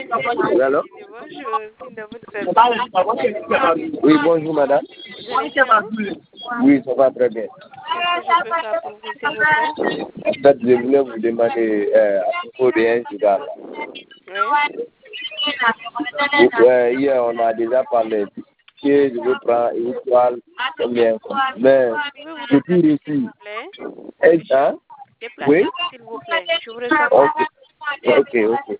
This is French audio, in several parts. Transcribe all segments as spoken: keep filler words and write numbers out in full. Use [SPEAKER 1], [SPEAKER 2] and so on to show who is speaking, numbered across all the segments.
[SPEAKER 1] Oui, allô?
[SPEAKER 2] Bonjour, c'est de votre service.
[SPEAKER 1] Oui, bonjour madame.
[SPEAKER 2] Vous allez bien?
[SPEAKER 1] Oui, ça va très bien.
[SPEAKER 2] Qu'est-ce que je peux faire pour vous, s'il vous plaît?
[SPEAKER 1] En fait, je voulais vous demander euh, à propos de un giga.
[SPEAKER 2] Oui.
[SPEAKER 1] Ouais, hier, on a déjà parlé. Que je veux prendre une toile, combien? Mais
[SPEAKER 2] Je vais vous
[SPEAKER 1] je peux
[SPEAKER 2] déplacer, s'il
[SPEAKER 1] réussir.
[SPEAKER 2] vous plaît.
[SPEAKER 1] Est-ce hein? Oui?
[SPEAKER 2] Déplacez-vous, s'il vous plaît. Je vous reçois pas.
[SPEAKER 1] Ok, ok, ok.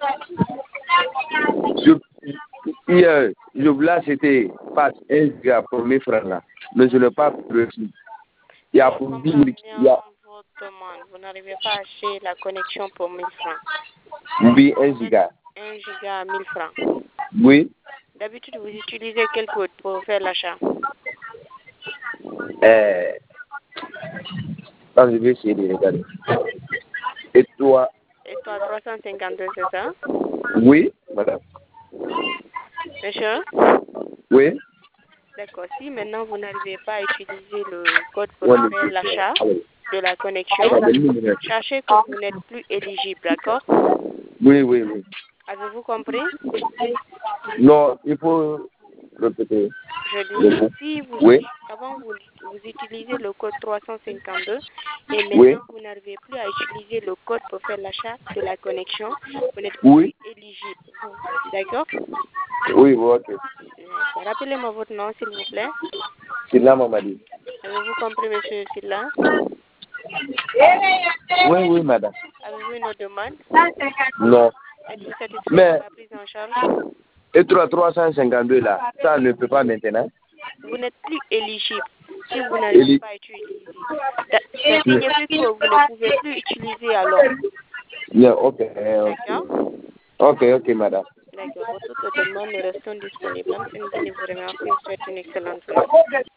[SPEAKER 1] Je, hier, je voulais acheter pas un giga pour mes frères là, mais je n'ai pas reçu. Il y a
[SPEAKER 2] Je
[SPEAKER 1] pour dix
[SPEAKER 2] comprends
[SPEAKER 1] minutes, il y
[SPEAKER 2] bien
[SPEAKER 1] a,
[SPEAKER 2] votre demande. Vous n'arrivez pas à acheter la connexion pour mille francs.
[SPEAKER 1] oui, un giga.
[SPEAKER 2] un giga à mille francs.
[SPEAKER 1] Oui.
[SPEAKER 2] D'habitude, vous utilisez quel code pour faire l'achat?
[SPEAKER 1] Euh, attends, je vais essayer de regarder. Et toi?
[SPEAKER 2] Et toi, trois cent cinquante-deux, c'est ça?
[SPEAKER 1] Oui, madame.
[SPEAKER 2] Monsieur?
[SPEAKER 1] Oui.
[SPEAKER 2] D'accord. Si maintenant vous n'arrivez pas à utiliser le code pour
[SPEAKER 1] Ouais,
[SPEAKER 2] faire
[SPEAKER 1] mais-
[SPEAKER 2] l'achat
[SPEAKER 1] allez.
[SPEAKER 2] de la connexion,
[SPEAKER 1] Oui,
[SPEAKER 2] sachez que vous n'êtes plus éligible, d'accord?
[SPEAKER 1] oui, oui.
[SPEAKER 2] Avez-vous compris?
[SPEAKER 1] Non, il faut répéter.
[SPEAKER 2] Je
[SPEAKER 1] Le
[SPEAKER 2] dis,
[SPEAKER 1] mot.
[SPEAKER 2] si vous,
[SPEAKER 1] Oui,
[SPEAKER 2] avant vous, vous utilisez le code trois cent cinquante-deux et
[SPEAKER 1] oui,
[SPEAKER 2] maintenant vous n'arrivez plus à utiliser le code pour faire l'achat de la connexion, vous n'êtes
[SPEAKER 1] oui,
[SPEAKER 2] plus éligible. D'accord?
[SPEAKER 1] oui, oui, ok.
[SPEAKER 2] D'accord. Rappelez-moi votre nom, s'il vous plaît.
[SPEAKER 1] C'est là, Mamadi.
[SPEAKER 2] Avez-vous compris, monsieur Silla?
[SPEAKER 1] Oui, oui, madame.
[SPEAKER 2] Avez-vous une autre demande?
[SPEAKER 1] Non.
[SPEAKER 2] Êtes-vous satisfait
[SPEAKER 1] Mais,
[SPEAKER 2] de la prise en charge?
[SPEAKER 1] et toi, trois cent cinquante-deux là, ça ne peut pas maintenant.
[SPEAKER 2] Vous n'êtes plus éligible si vous n'arrivez
[SPEAKER 1] Éli-
[SPEAKER 2] pas à utiliser. Ça, ça signifie que vous ne pouvez plus utiliser alors.
[SPEAKER 1] Yeah, ok, ok.
[SPEAKER 2] D'accord?
[SPEAKER 1] Ok, ok, madame.
[SPEAKER 2] D'accord. Pour toute demande, nous restons disponibles. Nous venez vous remercier. Je vous souhaite une excellente journée.